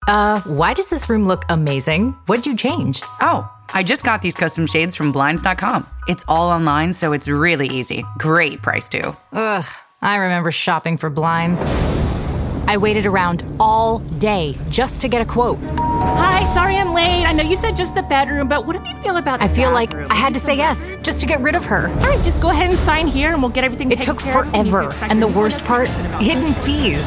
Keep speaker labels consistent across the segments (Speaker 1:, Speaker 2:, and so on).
Speaker 1: Why does this room look amazing? What'd you change?
Speaker 2: Oh, I just got these custom shades from Blinds.com. It's all online, so it's really easy. Great price, too.
Speaker 1: Ugh, I remember shopping for blinds. I waited around all day just to get a quote.
Speaker 3: Hi, sorry I'm late. I know you said just the bedroom, but what do you feel about the
Speaker 1: I feel
Speaker 3: bathroom?
Speaker 1: like I had to say yes just to get rid of her.
Speaker 3: All right, just go ahead and sign here and we'll get everything
Speaker 1: It
Speaker 3: taken
Speaker 1: took
Speaker 3: care of.
Speaker 1: forever, and the worst part, hidden fees.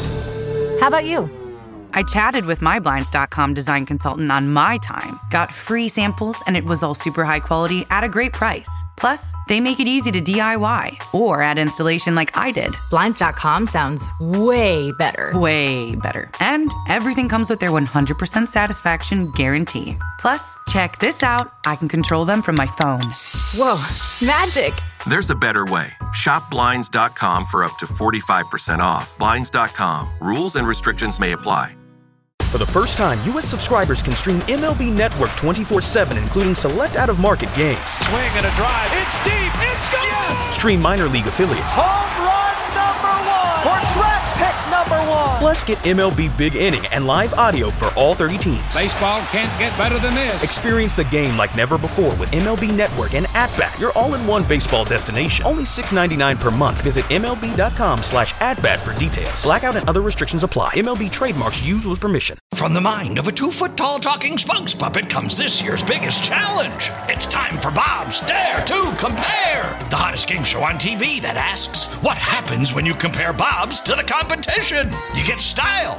Speaker 1: How about you?
Speaker 2: I chatted with my Blinds.com design consultant on my time, got free samples, and it was all super high quality at a great price. Plus, they make it easy to DIY or add installation like I did.
Speaker 1: Blinds.com sounds way better.
Speaker 2: Way better. And everything comes with their 100% satisfaction guarantee. Plus, check this out. I can control them from my phone.
Speaker 1: Whoa, magic.
Speaker 4: There's a better way. Shop Blinds.com for up to 45% off. Blinds.com. Rules and restrictions may apply.
Speaker 5: For the first time, U.S. subscribers can stream MLB Network 24/7, including select out-of-market games.
Speaker 6: Swing and a drive. It's deep. It's gone. Yes!
Speaker 5: Stream minor league affiliates.
Speaker 6: Home run number one. Or track pick number one.
Speaker 5: Plus, get MLB Big Inning and live audio for all 30 teams.
Speaker 6: Baseball can't get better than this.
Speaker 5: Experience the game like never before with MLB Network and At-Bat, your all-in-one baseball destination. Only $6.99 per month. Visit MLB.com/AtBat for details. Blackout and other restrictions apply. MLB trademarks used with permission.
Speaker 7: From the mind of a 2-foot-tall talking spokes puppet comes this year's biggest challenge. It's time for Bob's Dare to Compare, the hottest game show on TV that asks, what happens when you compare Bob's to the competition? You get style.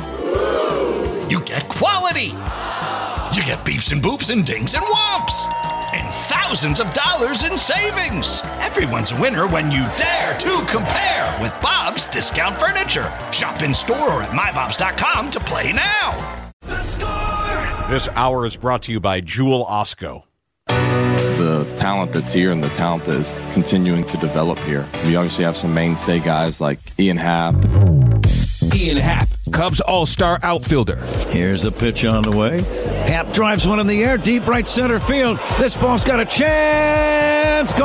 Speaker 7: You get quality. You get beeps and boops and dings and whomps. And thousands of dollars in savings. Everyone's a winner when you dare to compare with Bob's Discount Furniture. Shop in store or at mybobs.com to play now.
Speaker 8: The Score! This hour is brought to you by Jewel Osco.
Speaker 9: The talent that's here and the talent that is continuing to develop here. We obviously have some mainstay guys like Ian Happ.
Speaker 10: Ian Happ, Cubs all-star outfielder.
Speaker 11: Here's a pitch on the way. Happ drives one in the air, deep right center field. This ball's got a chance.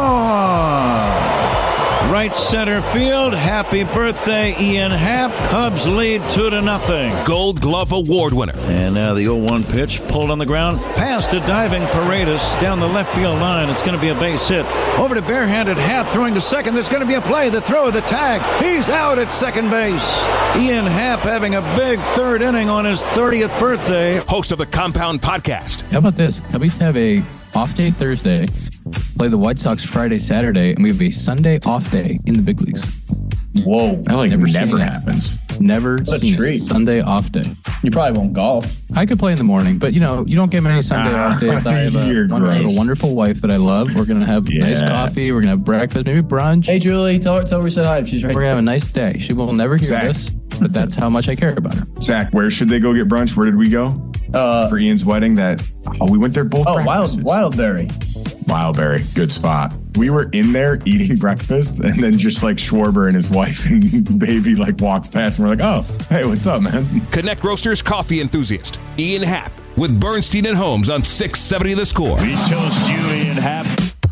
Speaker 11: Gone. Right center field. Happy birthday, Ian Happ. Cubs lead 2-0.
Speaker 10: Gold Glove Award winner.
Speaker 11: And now the 0-1 pitch pulled on the ground. Pass to diving Paredes down the left field line. It's going to be a base hit. Over to barehanded Happ throwing to second. There's going to be a play. The throw, the tag. He's out at second base. Ian Happ having a big third inning on his 30th birthday.
Speaker 10: Host of the Compound Podcast.
Speaker 12: How about this? Cubbies have a off day Thursday, play the White Sox Friday, Saturday, and we have a Sunday off day in the big leagues.
Speaker 13: Whoa, that never happens.
Speaker 12: Never seen it. Sunday off day.
Speaker 13: You probably won't golf.
Speaker 12: I could play in the morning, but you don't get many Sunday off days. I have a wonderful wife that I love. We're going to have nice coffee. We're going to have breakfast, maybe brunch.
Speaker 13: Hey, Julie, tell her we said hi if she's right.
Speaker 12: We're going to have a nice day. She will never hear this, but that's how much I care about her.
Speaker 14: Zach, where should they go get brunch? Where did we go? For Ian's wedding we went there both breakfasts. Wildberry, good spot. We were in there eating breakfast, and then just like Schwarber and his wife and baby walked past, and we're like, oh, hey, what's up, man?
Speaker 10: Connect Roasters coffee enthusiast Ian Happ with Bernstein and Holmes on 670 The Score.
Speaker 6: We toast you, Ian Happ.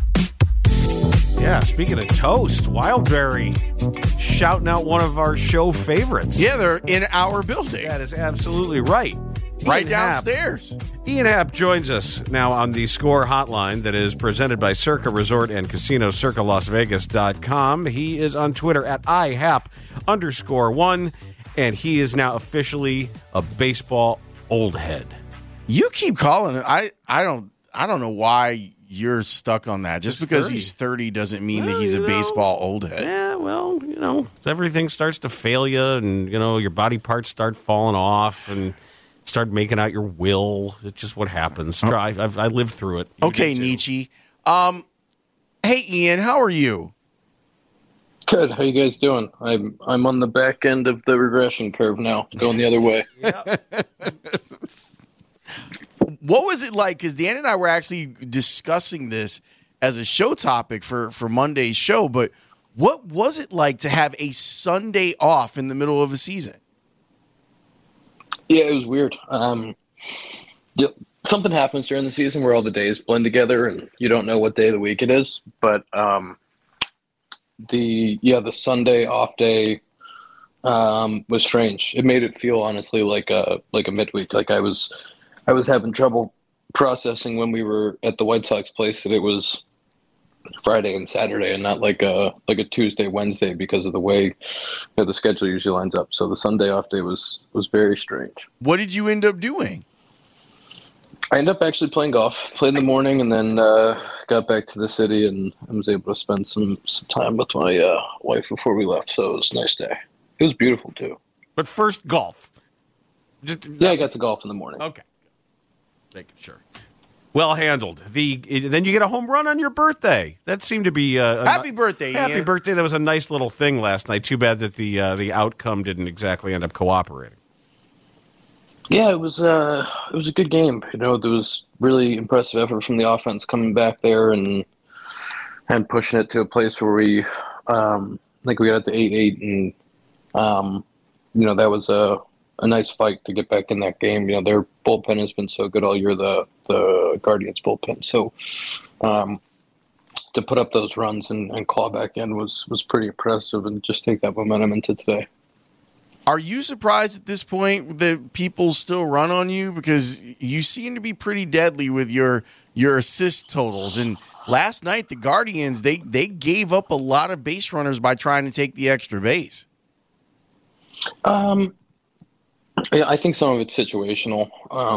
Speaker 8: Yeah, speaking of toast, Wildberry shouting out one of our show favorites.
Speaker 15: Yeah, they're in our building.
Speaker 8: That is absolutely right.
Speaker 15: Right downstairs.
Speaker 8: Ian Happ joins us now on the Score hotline that is presented by Circa Resort and Casino, CircaLasVegas.com. He is on Twitter at IHapp_1, and he is now officially a baseball old head.
Speaker 15: You keep calling it. I don't know why you're stuck on that. Just because
Speaker 8: 30.
Speaker 15: he's 30 doesn't mean that he's a baseball old head.
Speaker 8: Yeah, well, everything starts to fail you, and, your body parts start falling off, and start making out your will. It's just what happens. I lived through it.
Speaker 15: Okay, Nietzsche. Hey, Ian, how are you?
Speaker 16: Good. How you guys doing? I'm on the back end of the regression curve now, going the other way.
Speaker 15: What was it like? Because Dan and I were actually discussing this as a show topic for Monday's show, but what was it like to have a Sunday off in the middle of a season?
Speaker 16: Yeah, it was weird. Something happens during the season where all the days blend together and you don't know what day of the week it is. But the Sunday off day was strange. It made it feel honestly like a midweek. Like I was having trouble processing when we were at the White Sox place that it was Friday and Saturday and not like a Tuesday, Wednesday because of the way the schedule usually lines up. So the Sunday off day was very strange.
Speaker 15: What did you end up doing?
Speaker 16: I ended up actually playing golf. Played in the morning and then got back to the city and I was able to spend some time with my wife before we left. So it was a nice day. It was beautiful too.
Speaker 8: But first, golf.
Speaker 16: Yeah, I got to golf in the morning.
Speaker 8: Okay. Making sure. Well handled. Then you get a home run on your birthday. That seemed to be
Speaker 15: happy birthday.
Speaker 8: Happy
Speaker 15: Ian.
Speaker 8: birthday. That was a nice little thing last night. Too bad that the outcome didn't exactly end up cooperating.
Speaker 16: Yeah, it was a good game. There was really impressive effort from the offense coming back there and pushing it to a place where we I think we got it to 8-8 and that was a nice fight to get back in that game. Their bullpen has been so good all year, the Guardians bullpen. So to put up those runs and claw back in was pretty impressive and just take that momentum into today.
Speaker 15: Are you surprised at this point that people still run on you? Because you seem to be pretty deadly with your assist totals. And last night, the Guardians, they gave up a lot of base runners by trying to take the extra base.
Speaker 16: Yeah, I think some of it's situational.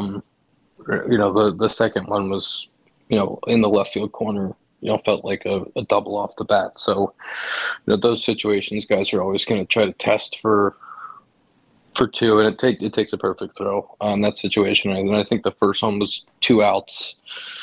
Speaker 16: The second one was, in the left field corner, felt like a double off the bat. So, those situations, guys are always going to try to test for two, and it takes a perfect throw on that situation. And I think the first one was 2 outs.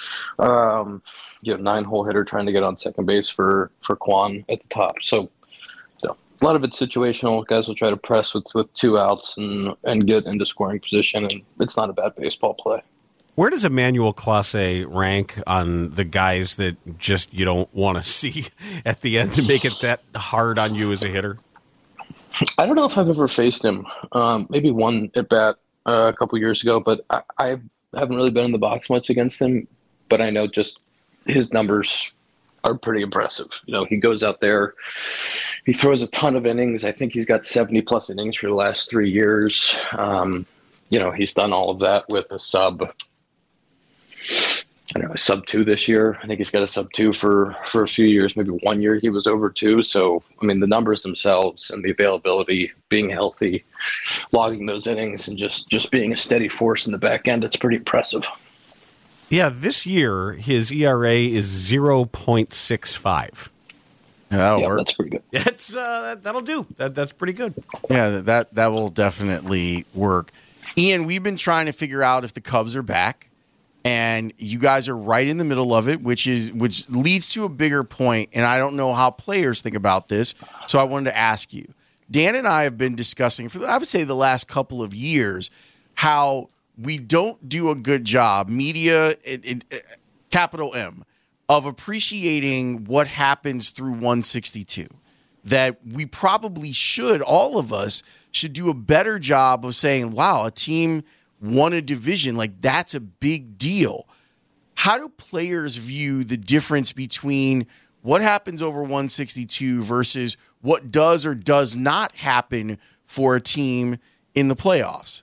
Speaker 16: 9-hole hitter trying to get on second base for Kwan at the top. So, a lot of it's situational. Guys will try to press with 2 outs and get into scoring position, and it's not a bad baseball play.
Speaker 8: Where does Emmanuel Clase rank on the guys that just you don't want to see at the end to make it that hard on you as a hitter?
Speaker 16: I don't know if I've ever faced him. Maybe one at bat a couple years ago, but I haven't really been in the box much against him. But I know just his numbers are pretty impressive. He goes out there, he throws a ton of innings. I think he's got 70+ innings for the last 3 years. He's done all of that with a sub 2 this year. I think he's got a sub 2 for a few years. Maybe 1 year he was over 2. So, the numbers themselves and the availability, being healthy, logging those innings, and just being a steady force in the back end, it's pretty impressive.
Speaker 8: Yeah, this year his ERA is 0.65.
Speaker 15: That'll work.
Speaker 16: That's pretty good.
Speaker 8: That'll do. That's pretty good.
Speaker 15: Yeah, that will definitely work. Ian, we've been trying to figure out if the Cubs are back, and you guys are right in the middle of it, which leads to a bigger point, and I don't know how players think about this, so I wanted to ask you. Dan and I have been discussing for, I would say, the last couple of years how we don't do a good job, media, capital M, of appreciating what happens through 162. That we probably should, all of us, should do a better job of saying, wow, a team won a division. Like, that's a big deal. How do players view the difference between what happens over 162 versus what does or does not happen for a team in the playoffs?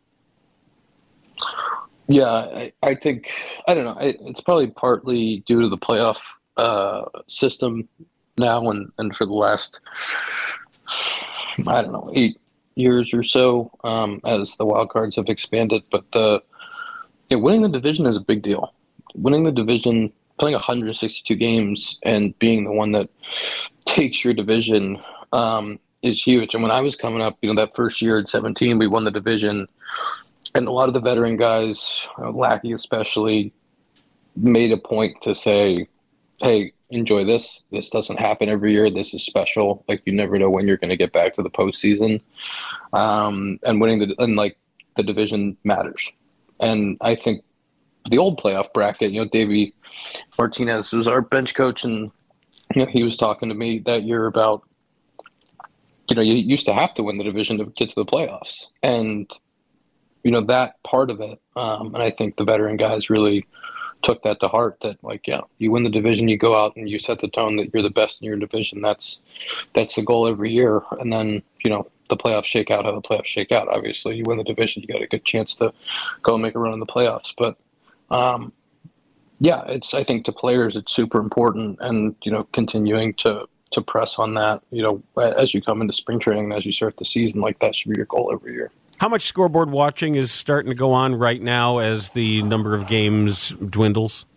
Speaker 16: Yeah, I think, I don't know, it's probably partly due to the playoff system now and for the last, 8 years or so as the wild cards have expanded. But winning the division is a big deal. Winning the division, playing 162 games and being the one that takes your division is huge. And when I was coming up, that first year at 17, we won the division. And a lot of the veteran guys, Lackey especially, made a point to say, hey, enjoy this. This doesn't happen every year. This is special. Like, you never know when you're going to get back to the postseason. And winning the division matters. And I think the old playoff bracket, Davey Martinez was our bench coach, and he was talking to me that year about, you used to have to win the division to get to the playoffs. And that part of it. And I think the veteran guys really took that to heart, that you win the division, you go out and you set the tone that you're the best in your division. That's the goal every year. And then, the playoffs shake out how the playoffs shake out. Obviously, you win the division, you got a good chance to go and make a run in the playoffs. But I think to players it's super important, and continuing to press on that. As you come into spring training, as you start the season, like that should be your goal every year.
Speaker 8: How much scoreboard watching is starting to go on right now as the number of games dwindles?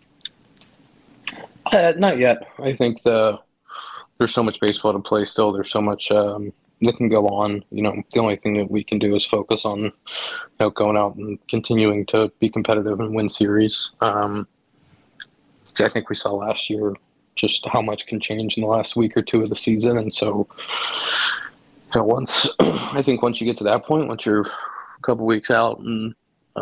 Speaker 16: Not yet. I think there's so much baseball to play still. There's so much that can go on. The only thing that we can do is focus on going out and continuing to be competitive and win series. I think we saw last year just how much can change in the last week or two of the season. And so once you get to that point, once you're a couple weeks out and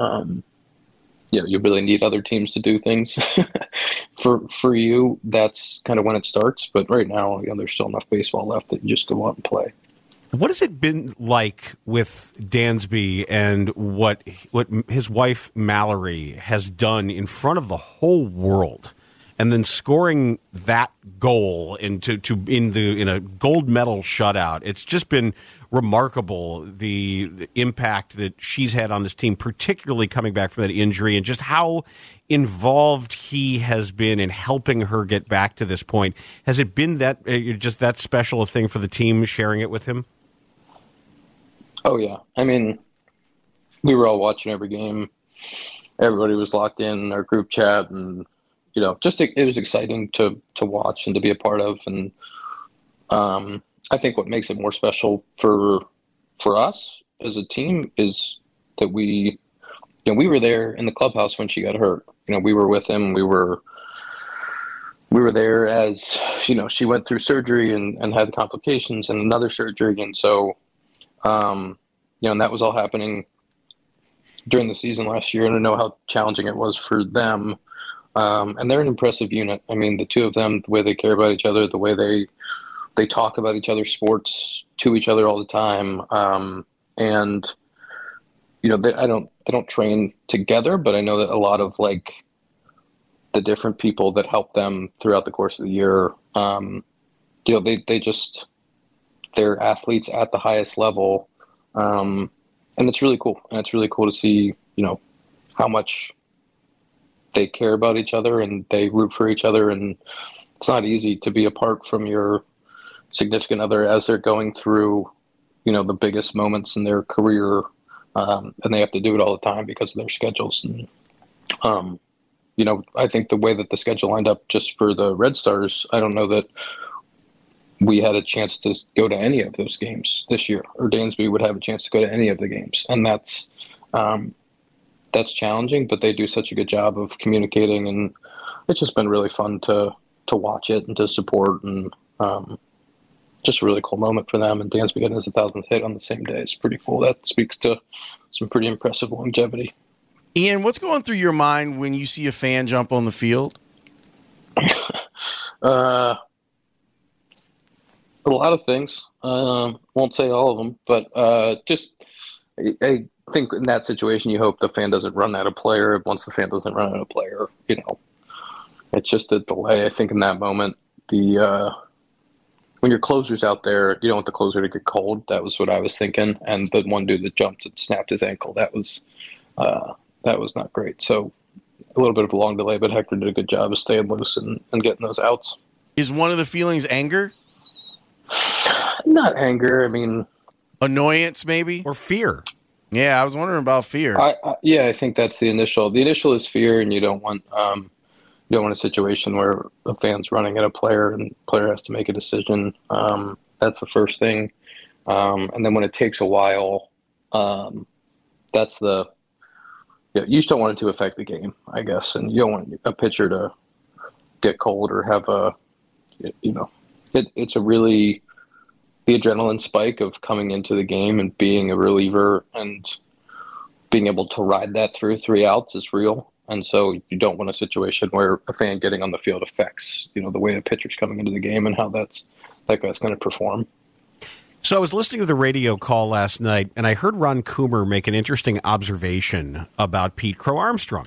Speaker 16: you really need other teams to do things for you, that's kind of when it starts. But right now, there's still enough baseball left that you just go out and play.
Speaker 8: What has it been like with Dansby and what his wife Mallory has done in front of the whole world, and then scoring that goal in a gold medal shutout? It's just been remarkable, the impact that she's had on this team, particularly coming back from that injury, and just how involved he has been in helping her get back to this point. Has it been that just that special a thing for the team, sharing it with him?
Speaker 16: Oh, yeah. I mean, we were all watching every game. Everybody was locked in our group chat, and it was exciting to watch and to be a part of. And I think what makes it more special for us as a team is that we were there in the clubhouse when she got hurt. We were with him. We were there as she went through surgery and had complications and another surgery, and so and that was all happening during the season last year. And I know how challenging it was for them. And they're an impressive unit. I mean, the two of them, the way they care about each other, the way they talk about each other's sports to each other all the time. And they don't train together, but I know that a lot of the different people that help them throughout the course of the year, they're athletes at the highest level. And it's really cool. And it's really cool to see, how much they care about each other and they root for each other. And it's not easy to be apart from your significant other as they're going through, the biggest moments in their career. And they have to do it all the time because of their schedules. And, I think the way that the schedule lined up just for the Red Stars, I don't know that we had a chance to go to any of those games this year, or Dansby would have a chance to go to any of the games. And that's challenging, but they do such a good job of communicating, and it's just been really fun to watch it and to support, and just a really cool moment for them. And Dansby getting his 1,000th hit on the same day is pretty cool. That speaks to some pretty impressive longevity.
Speaker 15: Ian, what's going through your mind when you see a fan jump on the field? A lot of things. Won't say all of them, but I think in that situation, you hope the fan doesn't run out of player. Once the fan doesn't run out of player, it's just a delay. I think in that moment, when your closer's out there, you don't want the closer to get cold. That was what I was thinking. And the one dude that jumped and snapped his ankle, that was not great. So a little bit of a long delay, but Hector did a good job of staying loose and getting those outs. Is one of the feelings anger?
Speaker 16: Not anger. I mean,
Speaker 15: annoyance, maybe,
Speaker 8: or fear.
Speaker 15: Yeah, I was wondering about fear.
Speaker 16: I think that's the initial. The initial is fear, and you don't want a situation where a fan's running at a player and the player has to make a decision. That's the first thing, and then when it takes a while, that's the. Yeah, you just don't want it to affect the game, I guess, and you don't want a pitcher to get cold or have a, it's a really, the adrenaline spike of coming into the game and being a reliever and being able to ride that through 3 outs is real. And so you don't want a situation where a fan getting on the field affects, the way a pitcher's coming into the game and how that guy's going to perform.
Speaker 8: So I was listening to the radio call last night, and I heard Ron Coomer make an interesting observation about Pete Crow Armstrong.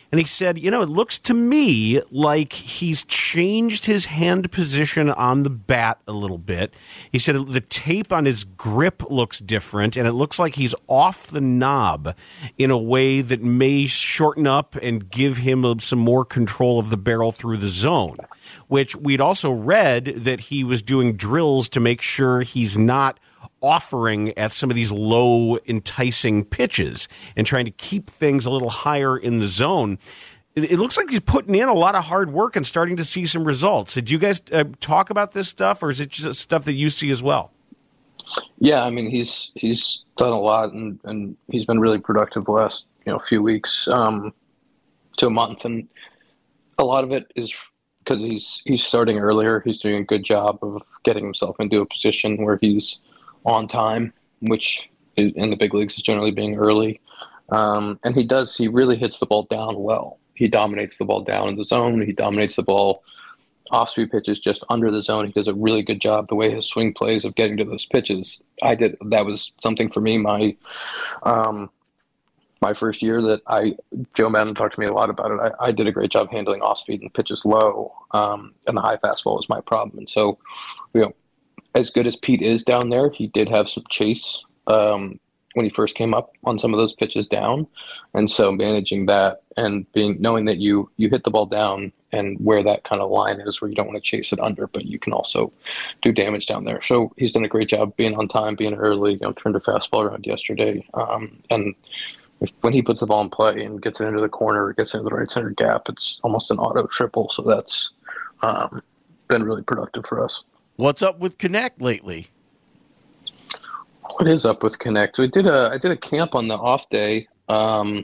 Speaker 8: And he said, it looks to me like he's changed his hand position on the bat a little bit. He said the tape on his grip looks different, and it looks like he's off the knob in a way that may shorten up and give him some more control of the barrel through the zone, which we'd also read that he was doing drills to make sure he's not offering at some of these low, enticing pitches and trying to keep things a little higher in the zone. It looks like he's putting in a lot of hard work and starting to see some results. Did you guys talk about this stuff, or is it just stuff that you see as well?
Speaker 16: Yeah, I mean, he's done a lot, and he's been really productive the last few weeks to a month, and a lot of it is because he's starting earlier. He's doing a good job of getting himself into a position where he's on time, which in the big leagues is generally being early. And he really hits the ball down well. He dominates the ball down in the zone. He dominates the ball off-speed pitches just under the zone. He does a really good job the way his swing plays of getting to those pitches. That was something for me. My first year that Joe Madden talked to me a lot about it. I did a great job handling off-speed and pitches low, and the high fastball was my problem. And so, as good as Pete is down there, he did have some chase when he first came up on some of those pitches down. And so managing that and knowing that you hit the ball down and where that kind of line is where you don't want to chase it under, but you can also do damage down there. So he's done a great job being on time, being early, turned a fastball around yesterday. And when he puts the ball in play and gets it into the corner, gets into the right center gap, it's almost an auto triple. So that's been really productive for us.
Speaker 15: What's up with Connect lately?
Speaker 16: What is up with Connect? I did a camp on the off day on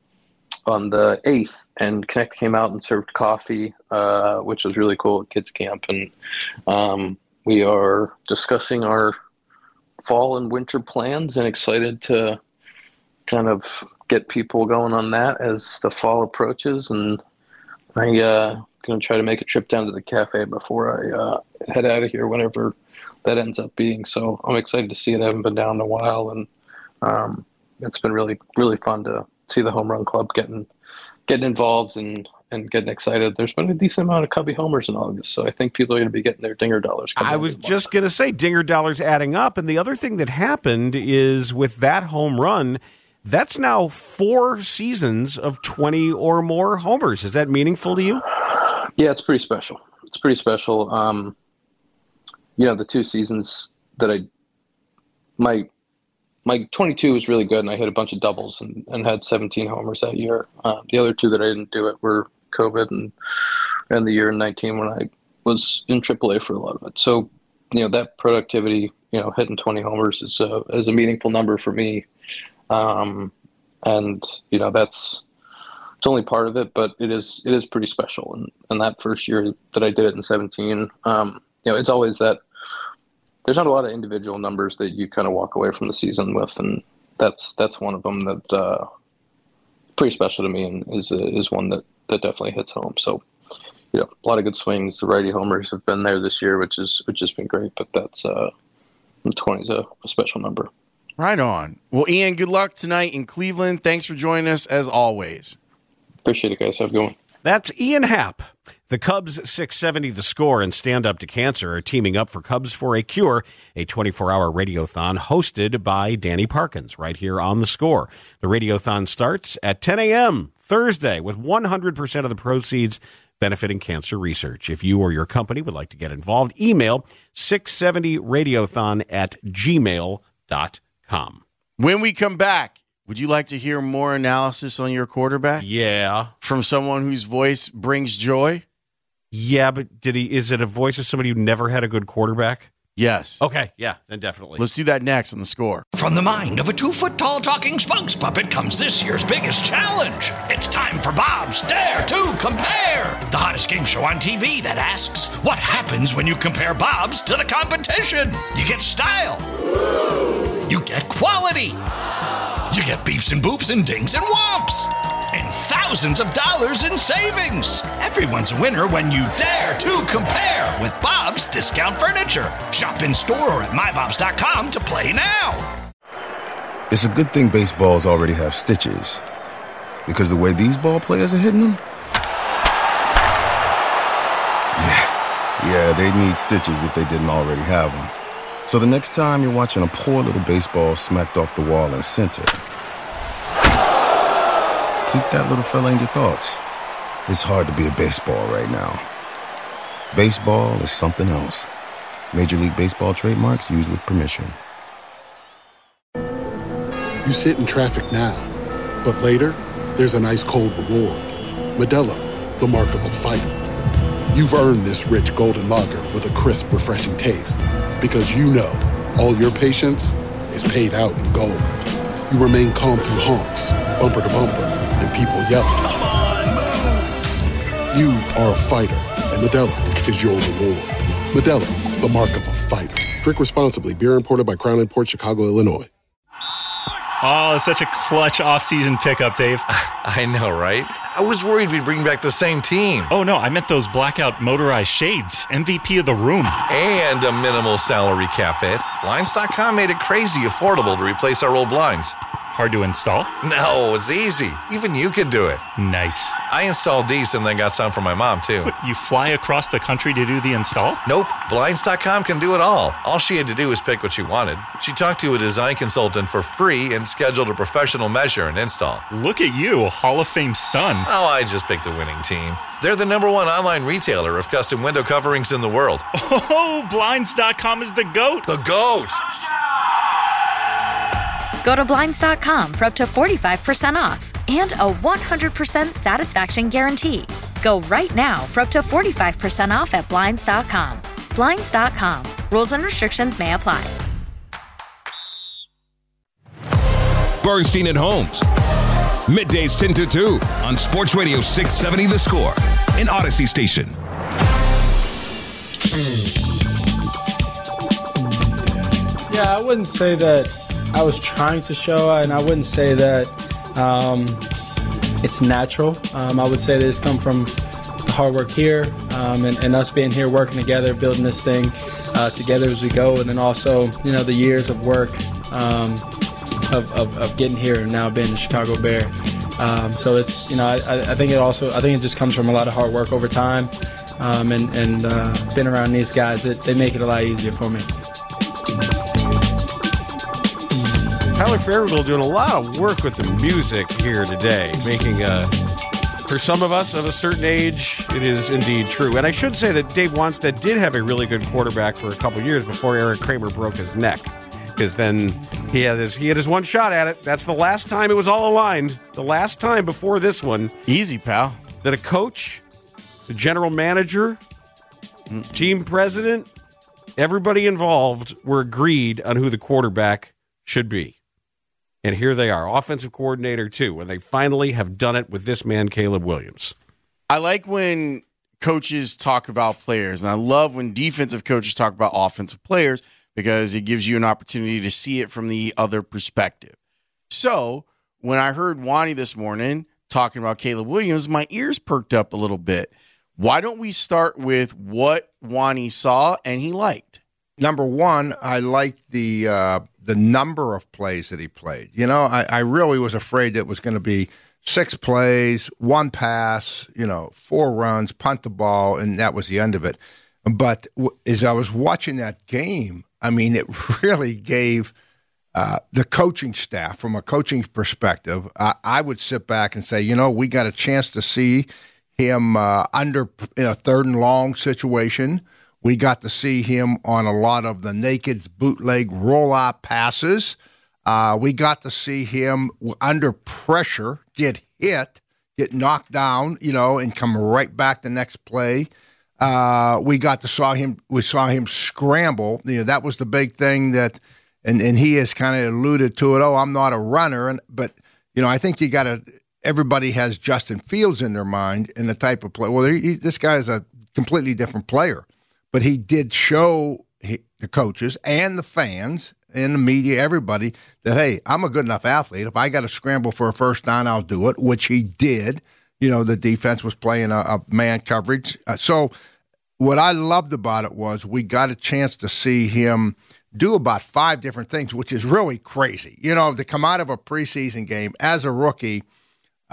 Speaker 16: the 8th, and Connect came out and served coffee, which was really cool at kids camp. And we are discussing our fall and winter plans and excited to kind of get people going on that as the fall approaches. And I'm going to try to make a trip down to the cafe before I head out of here, whenever that ends up being. So I'm excited to see it. I haven't been down in a while, and it's been really, really fun to see the Home Run Club getting involved and getting excited. There's been a decent amount of Cubby homers in August, so I think people are going to be getting their dinger dollars.
Speaker 8: I was just going to say dinger dollars adding up, and the other thing that happened is with that home run, that's now 4 seasons of 20 or more homers. Is that meaningful to you?
Speaker 16: Yeah, it's pretty special. It's pretty special. The 2 seasons that my 22 was really good, and I hit a bunch of doubles and had 17 homers that year. The other 2 that I didn't do it were COVID and the year in 19 when I was in AAA for a lot of it. So, that productivity, hitting 20 homers is a meaningful number for me. It's only part of it, but it is pretty special. And that first year that I did it in 17, it's always that there's not a lot of individual numbers that you kind of walk away from the season with, and that's one of them that pretty special to me, and is one that definitely hits home. So, a lot of good swings. The righty homers have been there this year, which has been great. But that's 20 is a special number.
Speaker 15: Right on. Well, Ian, good luck tonight in Cleveland. Thanks for joining us as always.
Speaker 16: Appreciate it, guys. Have a good one.
Speaker 8: That's Ian Happ. The Cubs 670 The Score and Stand Up to Cancer are teaming up for Cubs for a Cure, a 24-hour radiothon hosted by Danny Parkins right here on The Score. The radiothon starts at 10 a.m. Thursday with 100% of the proceeds benefiting cancer research. If you or your company would like to get involved, email 670radiothon@gmail.com.
Speaker 15: When we come back, would you like to hear more analysis on your quarterback?
Speaker 8: Yeah.
Speaker 15: From someone whose voice brings joy?
Speaker 8: Yeah, but is it a voice of somebody who never had a good quarterback?
Speaker 15: Yes.
Speaker 8: Okay, yeah, then definitely.
Speaker 15: Let's do that next on The Score.
Speaker 7: From the mind of a 2-foot-tall talking spokes puppet comes this year's biggest challenge. It's time for Bob's Dare to Compare, the hottest game show on TV that asks, what happens when you compare Bob's to the competition? You get style. You get quality. You get beeps and boops and dings and whomps. And thousands of dollars in savings. Everyone's a winner when you dare to compare with Bob's Discount Furniture. Shop in store or at mybobs.com to play now.
Speaker 17: It's a good thing baseballs already have stitches. Because the way these ball players are hitting them? Yeah, they'd need stitches if they didn't already have them. So the next time you're watching a poor little baseball smacked off the wall in center, keep that little fella in your thoughts. It's hard to be a baseball right now. Baseball is something else. Major League Baseball trademarks used with permission.
Speaker 18: You sit in traffic now, but later, there's an ice-cold reward. Modelo, the mark of a fighter. You've earned this rich golden lager with a crisp, refreshing taste. Because you know, all your patience is paid out in gold. You remain calm through honks, bumper to bumper, and people yelling. Come on, move! You are a fighter, and Modelo is your reward. Modelo, the mark of a fighter. Drink responsibly. Beer imported by Crown Imports, Chicago, Illinois.
Speaker 19: Oh, such a clutch off-season pickup, Dave.
Speaker 20: I know, right? I was worried we'd bring back the same team.
Speaker 19: Oh, no, I meant those blackout motorized shades. MVP of the room.
Speaker 20: And a minimal salary cap hit. Blinds.com made it crazy affordable to replace our old blinds.
Speaker 19: Hard to install?
Speaker 20: No, it's easy. Even you could do it.
Speaker 19: Nice.
Speaker 20: I installed these and then got some for my mom, too.
Speaker 19: But you fly across the country to do the install?
Speaker 20: Nope. Blinds.com can do it all. All she had to do was pick what she wanted. She talked to a design consultant for free and scheduled a professional measure and install.
Speaker 19: Look at you, Hall of Fame son.
Speaker 20: Oh, I just picked the winning team. They're the #1 online retailer of custom window coverings in the world.
Speaker 19: Oh, Blinds.com is the GOAT.
Speaker 20: The GOAT!
Speaker 21: Go to Blinds.com for up to 45% off and a 100% satisfaction guarantee. Go right now for up to 45% off at Blinds.com. Blinds.com. Rules and restrictions may apply.
Speaker 10: Bernstein at Holmes. Middays 10 to 2 on Sports Radio 670 The Score, an Odyssey station.
Speaker 22: Yeah, I wouldn't say that I was trying to show, and I wouldn't say that it's natural. I would say that it's come from the hard work here and us being here, working together, building this thing together as we go, and then also, the years of work of getting here and now being a Chicago Bear. So it's, I think it just comes from a lot of hard work over time, and being around these guys, they make it a lot easier for me.
Speaker 8: Tyler Farrell doing a lot of work with the music here today, making for some of us of a certain age, it is indeed true. And I should say that Dave Wannstedt did have a really good quarterback for a couple years before Eric Kramer broke his neck, because then he had his one shot at it. That's the last time it was all aligned. The last time before this one.
Speaker 15: Easy, pal.
Speaker 8: That a coach, the general manager, team president, everybody involved were agreed on who the quarterback should be. And here they are, offensive coordinator too, and they finally have done it with this man, Caleb Williams.
Speaker 15: I like when coaches talk about players, and I love when defensive coaches talk about offensive players because it gives you an opportunity to see it from the other perspective. So when I heard Wani this morning talking about Caleb Williams, my ears perked up a little bit. Why don't we start with what Wani saw and he liked?
Speaker 23: Number one, I liked the number of plays that he played. I really was afraid it was going to be 6 plays, 1 pass, 4 runs, punt the ball, and that was the end of it. But as I was watching that game, it really gave the coaching staff, from a coaching perspective, I would sit back and say, we got a chance to see him under in a 3rd and long situation. We got to see him on a lot of the naked bootleg rollout passes. We got to see him under pressure get hit, get knocked down, and come right back the next play. We saw him scramble. That was the big thing that, and he has kind of alluded to it. Oh, I'm not a runner, but I think everybody has Justin Fields in their mind and the type of play. Well, this guy is a completely different player. But he did show the coaches and the fans and the media, everybody, that, hey, I'm a good enough athlete. If I got to scramble for a first down, I'll do it, which he did. The defense was playing a man coverage. So what I loved about it was we got a chance to see him do about 5 different things, which is really crazy. To come out of a preseason game as a rookie,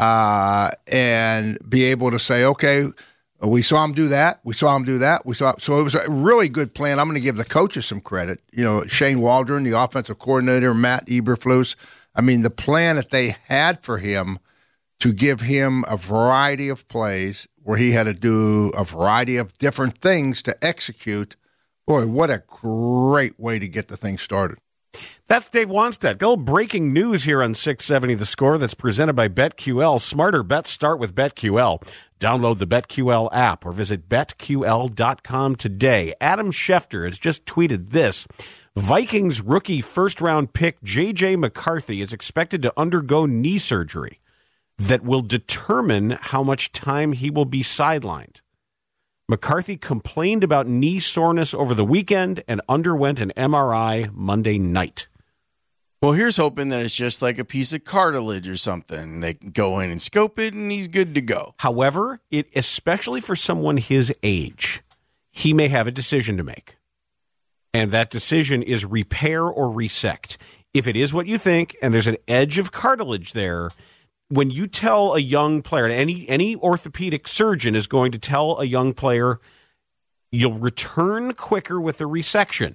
Speaker 23: and be able to say, okay, we saw him do that. We saw him do that. So it was a really good plan. I'm going to give the coaches some credit. Shane Waldron, the offensive coordinator, Matt Eberflus. I mean, the plan that they had for him to give him a variety of plays where he had to do a variety of different things to execute. Boy, what a great way to get the thing started.
Speaker 8: That's Dave Wannstedt. Go breaking news here on 670 The Score that's presented by BetQL. Smarter bets start with BetQL. Download the BetQL app or visit BetQL.com today. Adam Schefter has just tweeted this. Vikings rookie first-round pick J.J. McCarthy is expected to undergo knee surgery that will determine how much time he will be sidelined. McCarthy complained about knee soreness over the weekend and underwent an MRI Monday night.
Speaker 15: Well, here's hoping that it's just like a piece of cartilage or something. They can go in and scope it, and he's good to go.
Speaker 8: However, especially for someone his age, he may have a decision to make. And that decision is repair or resect. If it is what you think, and there's an edge of cartilage there, when you tell a young player, any orthopedic surgeon is going to tell a young player, you'll return quicker with a resection,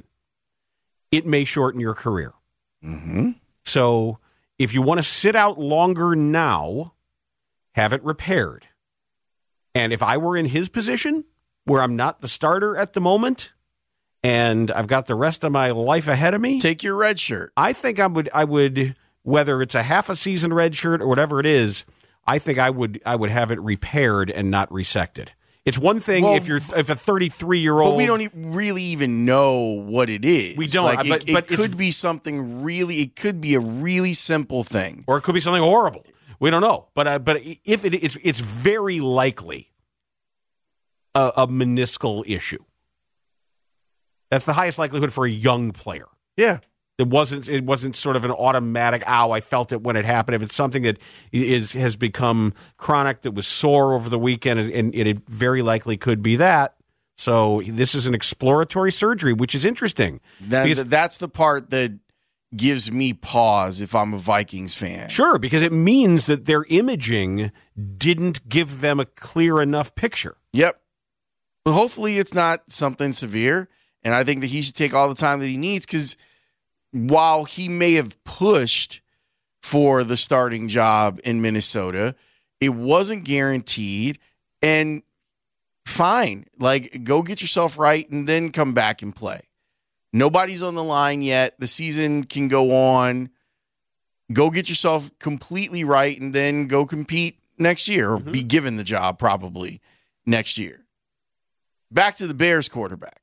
Speaker 8: it may shorten your career.
Speaker 15: Mm-hmm.
Speaker 8: So if you want to sit out longer now, have it repaired. And if I were in his position, where I'm not the starter at the moment, and I've got the rest of my life ahead of me,
Speaker 15: take your red shirt.
Speaker 8: I think I would, whether it's a half a season red shirt or whatever it is, I think I would have it repaired and not resected. It's one thing if a 33-year-old,
Speaker 15: but we don't really even know what it is.
Speaker 8: We don't.
Speaker 15: Like it could be something really. It could be a really simple thing,
Speaker 8: or it could be something horrible. We don't know. But if it's very likely a meniscal issue. That's the highest likelihood for a young player.
Speaker 15: Yeah.
Speaker 8: It wasn't sort of an automatic, ow, I felt it when it happened. If it's something that has become chronic, that was sore over the weekend, and it very likely could be that. So this is an exploratory surgery, which is interesting.
Speaker 15: That's the part that gives me pause if I'm a Vikings fan.
Speaker 8: Sure, because it means that their imaging didn't give them a clear enough picture.
Speaker 15: Yep. But hopefully it's not something severe, and I think that he should take all the time that he needs, because while he may have pushed for the starting job in Minnesota, it wasn't guaranteed. And fine, like, go get yourself right and then come back and play. Nobody's on the line yet. The season can go on. Go get yourself completely right and then go compete next year, or be given the job probably next year. Back to the Bears quarterback.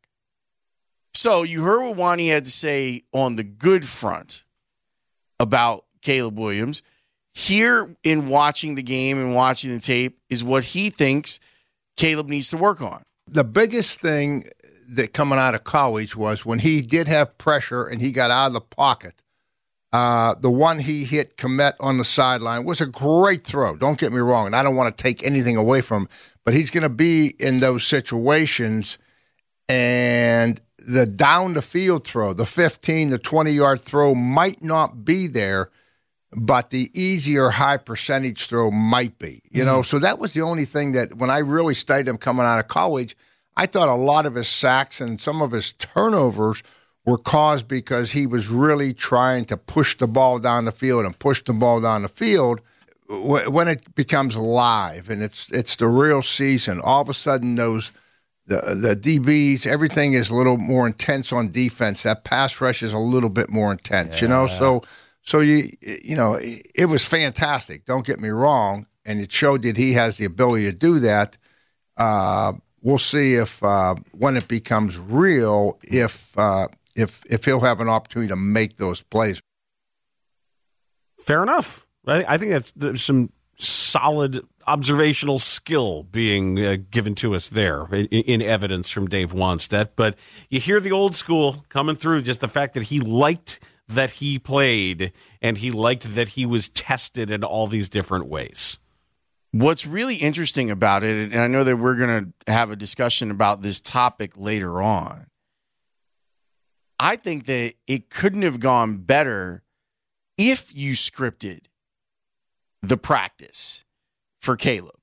Speaker 15: So you heard what Wani had to say on the good front about Caleb Williams. Here, in watching the game and watching the tape, is what he thinks Caleb needs to work on.
Speaker 23: The biggest thing that coming out of college was when he did have pressure and he got out of the pocket, the one he hit Kmet on the sideline was a great throw. Don't get me wrong, and I don't want to take anything away from him, but he's going to be in those situations, and the down the field throw, the 15 to 20-yard throw might not be there, but the easier high percentage throw might be. You know, so that was the only thing that when I really studied him coming out of college, I thought a lot of his sacks and some of his turnovers were caused because he was really trying to push the ball down the field and push the ball down the field. When it becomes live and it's the real season, all of a sudden the DBs, everything is a little more intense on defense. That pass rush is a little bit more intense, you know. So you know, it was fantastic. Don't get me wrong, and it showed that he has the ability to do that. We'll see if when it becomes real, if he'll have an opportunity to make those plays.
Speaker 8: Fair enough. I think that's some solid observational skill being given to us there in evidence from Dave Wannstedt. But you hear the old school coming through, just the fact that he liked that he played and he liked that he was tested in all these different ways.
Speaker 15: What's really interesting about it, and I know that we're going to have a discussion about this topic later on, I think that it couldn't have gone better if you scripted the practice. for Caleb.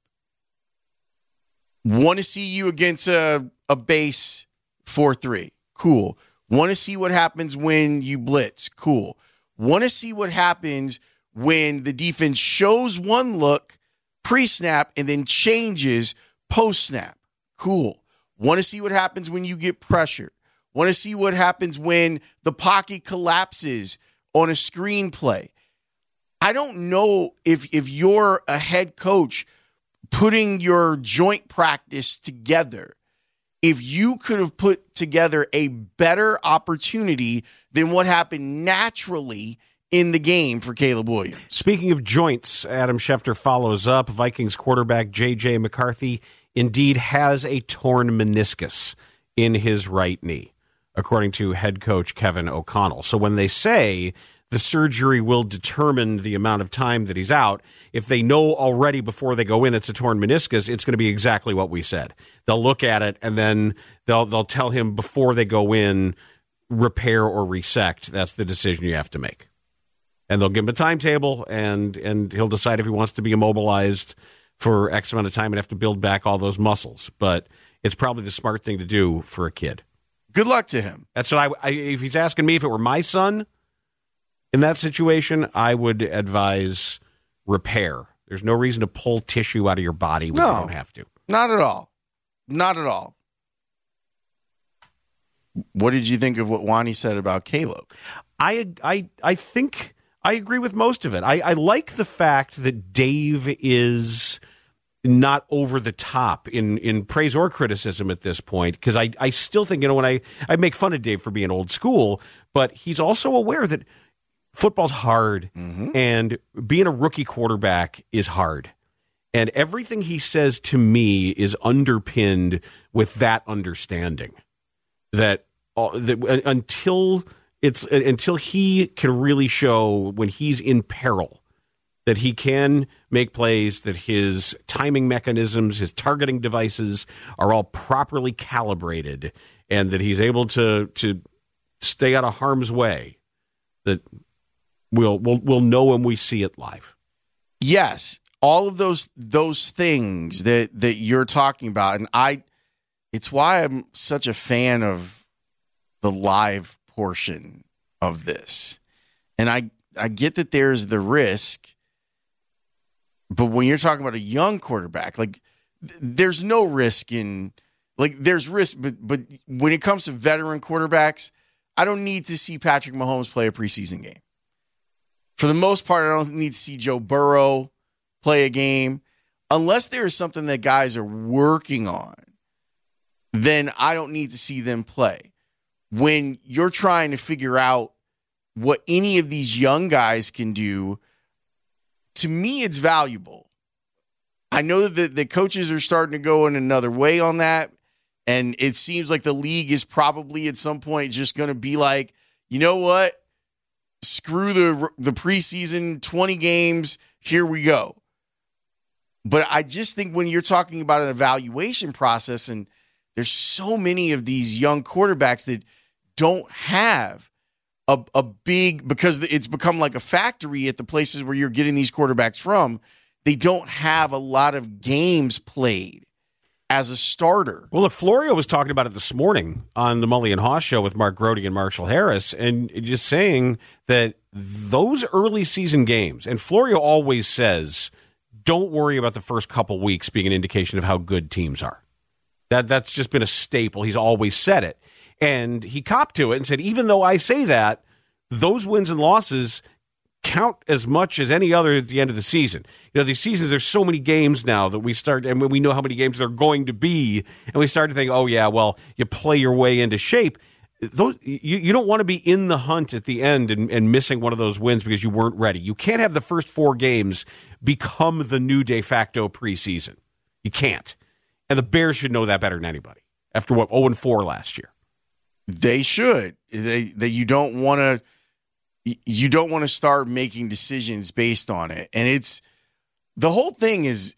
Speaker 15: Want to see you against a base 4-3. Cool. Want to see what happens when you blitz. Cool. Want to see what happens when the defense shows one look pre-snap and then changes post-snap. Cool. Want to see what happens when you get pressured. Want to see what happens when the pocket collapses on a screenplay. I don't know if you're a head coach putting your joint practice together, if you could have put together a better opportunity than what happened naturally in the game for Caleb Williams.
Speaker 8: Speaking of joints, Adam Schefter follows up. Vikings quarterback J.J. McCarthy indeed has a torn meniscus in his right knee, according to head coach Kevin O'Connell. So when they say the surgery will determine the amount of time that he's out, if they know already before they go in it's a torn meniscus, it's going to be exactly what we said. They'll look at it, and then they'll tell him before they go in, repair or resect. That's the decision you have to make. And they'll give him a timetable, and he'll decide if he wants to be immobilized for X amount of time and have to build back all those muscles. But it's probably the smart thing to do for a kid.
Speaker 15: Good luck to him.
Speaker 8: That's what if he's asking me if it were my son in that situation, I would advise repair. There's no reason to pull tissue out of your body when you don't have to.
Speaker 15: Not at all. Not at all. What did you think of what Wani said about Caleb?
Speaker 8: I think I agree with most of it. I like the fact that Dave is not over the top in praise or criticism at this point, because I still think, when I make fun of Dave for being old school, but he's also aware that football's hard, and being a rookie quarterback is hard. And everything he says to me is underpinned with that understanding that until he can really show when he's in peril that he can make plays, that his timing mechanisms, his targeting devices are all properly calibrated, and that he's able to stay out of harm's way, that we'll know when we see it live.
Speaker 15: Yes, all of those things that you're talking about, and it's why I'm such a fan of the live portion of this. And I get that there's the risk, but when you're talking about a young quarterback, there's no risk there's risk, but when it comes to veteran quarterbacks, I don't need to see Patrick Mahomes play a preseason game. For the most part, I don't need to see Joe Burrow play a game. Unless there is something that guys are working on, then I don't need to see them play. When you're trying to figure out what any of these young guys can do, to me, it's valuable. I know that the coaches are starting to go in another way on that, and it seems like the league is probably at some point just going to be like, you know what? Screw the preseason 20 games. Here we go. But I just think when you're talking about an evaluation process, and there's so many of these young quarterbacks that don't have a big, because it's become like a factory at the places where you're getting these quarterbacks from, they don't have a lot of games played as a starter.
Speaker 8: Well, look, Florio was talking about it this morning on the Mully and Haw show with Mark Grody and Marshall Harris, and just saying that those early season games, and Florio always says, don't worry about the first couple weeks being an indication of how good teams are. That's just been a staple. He's always said it. And he copped to it and said, even though I say that, those wins and losses count as much as any other at the end of the season. These seasons, there's so many games now that we start, and we know how many games there are going to be, and we start to think, oh yeah, well, you play your way into shape. Those you don't want to be in the hunt at the end and missing one of those wins because you weren't ready. You can't have the first 4 games become the new de facto preseason. You can't. And the Bears should know that better than anybody after 0-4 last year.
Speaker 15: They should. You don't want to start making decisions based on it. And it's the whole thing is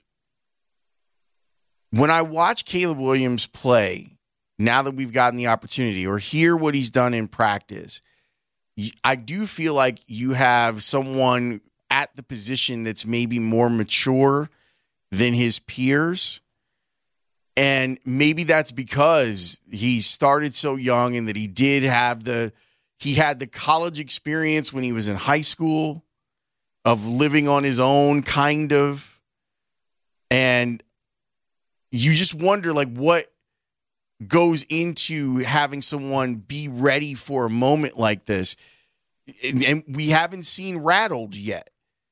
Speaker 15: when I watch Caleb Williams play, now that we've gotten the opportunity, or hear what he's done in practice, I do feel like you have someone at the position that's maybe more mature than his peers. And maybe that's because he started so young and that he had the college experience when he was in high school of living on his own, kind of. And you just wonder, like, what goes into having someone be ready for a moment like this. And we haven't seen rattled yet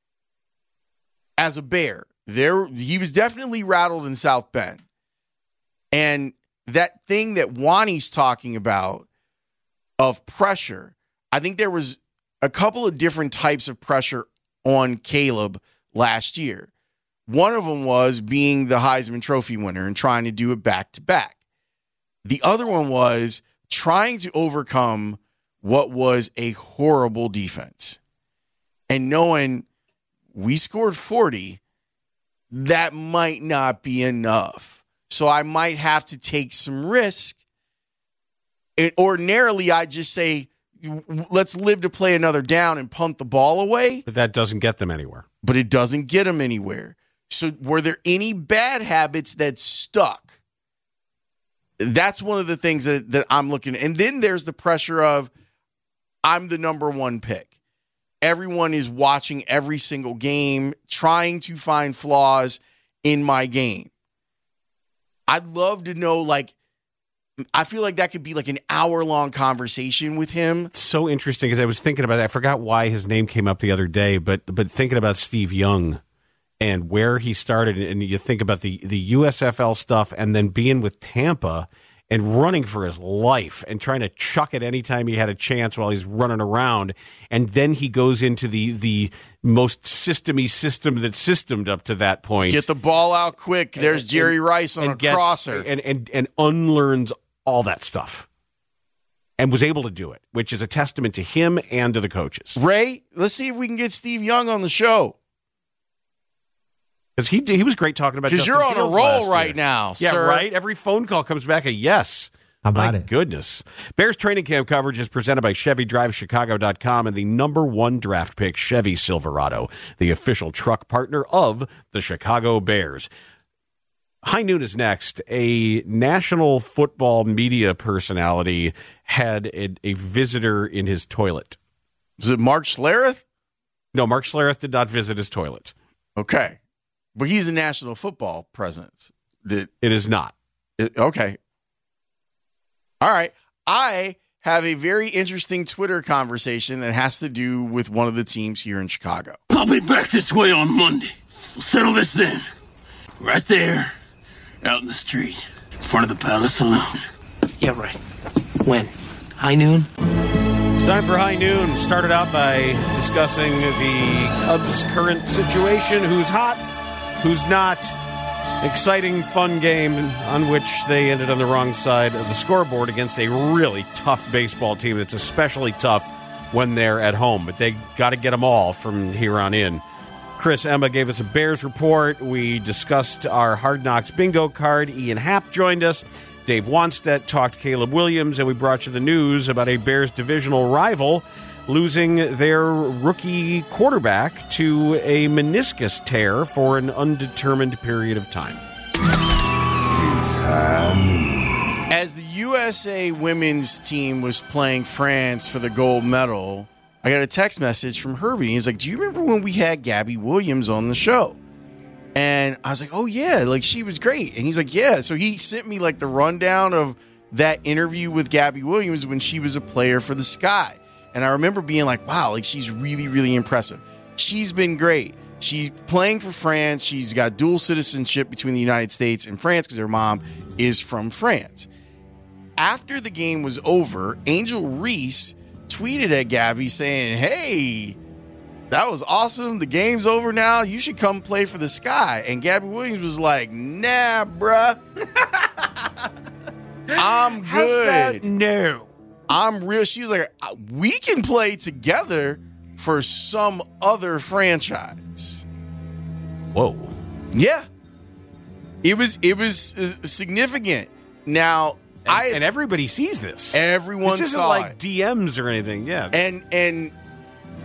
Speaker 15: as a Bear. He was definitely rattled in South Bend. And that thing that Wani's talking about of pressure, I think there was a couple of different types of pressure on Caleb last year. One of them was being the Heisman Trophy winner and trying to do it back-to-back. The other one was trying to overcome what was a horrible defense. And knowing we scored 40, that might not be enough. So I might have to take some risk. And ordinarily, I just say, let's live to play another down and punt the ball away.
Speaker 8: But that doesn't get them anywhere.
Speaker 15: But it doesn't get them anywhere. So were there any bad habits that stuck? That's one of the things that I'm looking at. And then there's the pressure of, I'm the number one pick. Everyone is watching every single game, trying to find flaws in my game. I'd love to know, like, I feel like that could be like an hour-long conversation with him.
Speaker 8: It's so interesting because I was thinking about that. I forgot why his name came up the other day, but thinking about Steve Young and where he started, and you think about the USFL stuff and then being with Tampa and running for his life and trying to chuck it anytime he had a chance while he's running around. And then he goes into the most system that's systemed up to that point.
Speaker 15: Get the ball out quick. There's Jerry Rice on a crosser.
Speaker 8: And unlearns all that stuff. And was able to do it, which is a testament to him and to the coaches.
Speaker 15: Ray, let's see if we can get Steve Young on the show.
Speaker 8: Because he was great talking about.
Speaker 15: Because you're on a roll right now,
Speaker 8: yeah,
Speaker 15: sir.
Speaker 8: Right. Every phone call comes back a yes.
Speaker 1: How about it?
Speaker 8: Goodness. Bears training camp coverage is presented by ChevyDriveChicago.com and the number one draft pick Chevy Silverado, the official truck partner of the Chicago Bears. High Noon is next. A national football media personality had a visitor in his toilet.
Speaker 15: Is it Mark Schlereth?
Speaker 8: No, Mark Schlereth did not visit his toilet.
Speaker 15: Okay. But he's a national football presence.
Speaker 8: It is not.
Speaker 15: Okay. All right. I have a very interesting Twitter conversation that has to do with one of the teams here in Chicago.
Speaker 2: I'll be back this way on Monday. We'll settle this then. Right there, out in the street, in front of the Palace Saloon.
Speaker 1: Yeah, right. When? High noon?
Speaker 8: It's time for High Noon. Started out by discussing the Cubs' current situation, who's hot, who's not. Exciting, fun game on which they ended on the wrong side of the scoreboard against a really tough baseball team that's especially tough when they're at home. But they got to get them all from here on in. Chris Emma gave us a Bears report. We discussed our Hard Knocks bingo card. Ian Happ joined us. Dave Wanstedt talked Caleb Williams, and we brought you the news about a Bears divisional rival losing their rookie quarterback to a meniscus tear for an undetermined period of time.
Speaker 15: As the USA women's team was playing France for the gold medal, I got a text message from Herbie. He's like, do you remember when we had Gabby Williams on the show? And I was like, oh, yeah, like she was great. And he's like, yeah. So he sent me like the rundown of that interview with Gabby Williams when she was a player for the Sky. And I remember being like, wow, like she's really, really impressive. She's been great. She's playing for France. She's got dual citizenship between the United States and France because her mom is from France. After the game was over, Angel Reese tweeted at Gabby saying, hey, that was awesome. The game's over now. You should come play for the Sky. And Gabby Williams was like, nah, bruh. I'm good.
Speaker 8: No.
Speaker 15: I'm real. She was like, we can play together for some other franchise.
Speaker 8: Whoa.
Speaker 15: Yeah. It was significant. Now,
Speaker 8: and everybody sees this.
Speaker 15: Everyone
Speaker 8: this isn't
Speaker 15: saw
Speaker 8: like
Speaker 15: it.
Speaker 8: DMs or anything. Yeah.
Speaker 15: And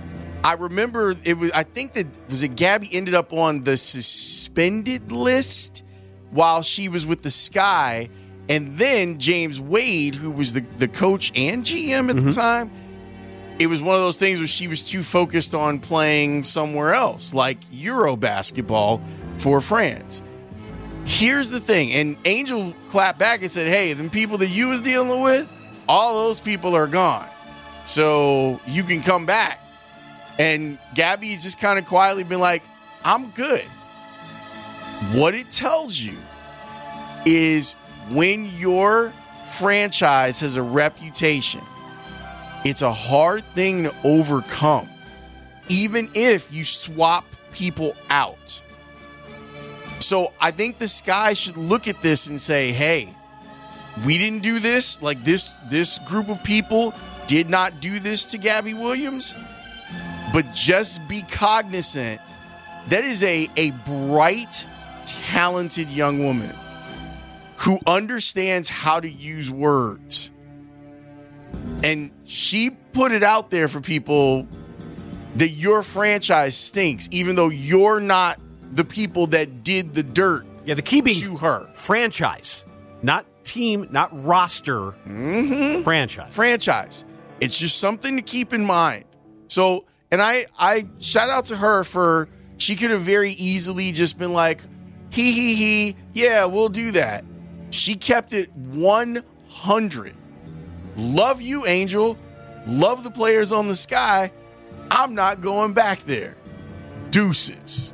Speaker 15: I remember I think that Gabby ended up on the suspended list while she was with the Sky. And then James Wade, who was the coach and GM at the time, it was one of those things where she was too focused on playing somewhere else, like Euro basketball for France. Here's the thing. And Angel clapped back and said, hey, the people that you was dealing with, all those people are gone. So you can come back. And Gabby's just kind of quietly been like, I'm good. What it tells you is when your franchise has a reputation, it's a hard thing to overcome, even if you swap people out. So I think the Sky should look at this and say, hey, we didn't do this. Like this group of people did not do this to Gabby Williams. But just be cognizant, that is a bright, talented young woman who understands how to use words. And she put it out there for people that your franchise stinks, even though you're not the people that did the dirt.
Speaker 8: Yeah, the key being
Speaker 15: to her.
Speaker 8: Franchise, not team, not roster. Franchise.
Speaker 15: It's just something to keep in mind. So, and I shout out to her for, she could have very easily just been like, he, yeah, we'll do that. She kept it 100. Love you, Angel. Love the players on the Sky. I'm not going back there. Deuces.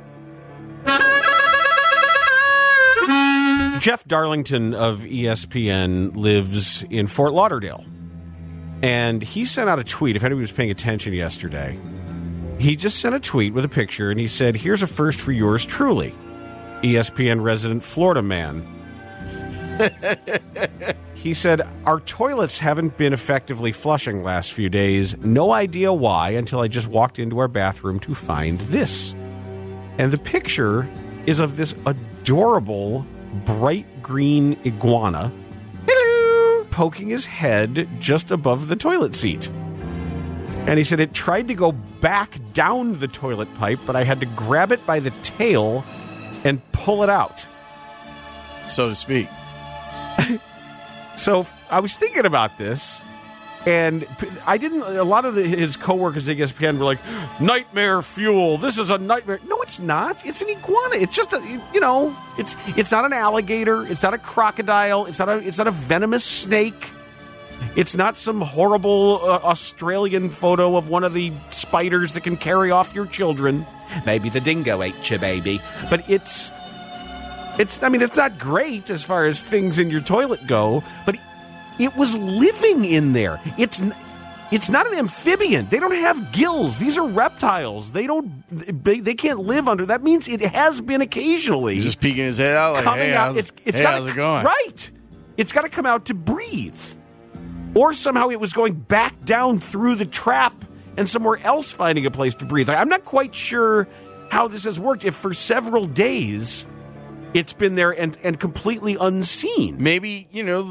Speaker 8: Jeff Darlington of ESPN lives in Fort Lauderdale. And he sent out a tweet, if anybody was paying attention yesterday. He just sent a tweet with a picture, and he said, here's a first for yours truly, ESPN resident Florida man. He said, our toilets haven't been effectively flushing last few days. No idea why until I just walked into our bathroom to find this. And the picture is of this adorable, bright green iguana poking his head just above the toilet seat. And he said it tried to go back down the toilet pipe, but I had to grab it by the tail and pull it out.
Speaker 15: So to speak.
Speaker 8: So I was thinking about this, and a lot of his coworkers at ESPN were like, nightmare fuel. This is a nightmare. No, it's not. It's an iguana. It's just it's not an alligator. It's not a crocodile. It's not a venomous snake. It's not some horrible Australian photo of one of the spiders that can carry off your children. Maybe the dingo ate your baby. But it's not great as far as things in your toilet go, but it was living in there. It's not an amphibian. They don't have gills. These are reptiles. They can't live under. That means it has been occasionally.
Speaker 15: He's just peeking his head out like, hey, how's it going?
Speaker 8: Right. It's got to come out to breathe. Or somehow it was going back down through the trap and somewhere else finding a place to breathe. I'm not quite sure how this has worked. If for several days it's been there and completely unseen.
Speaker 15: Maybe,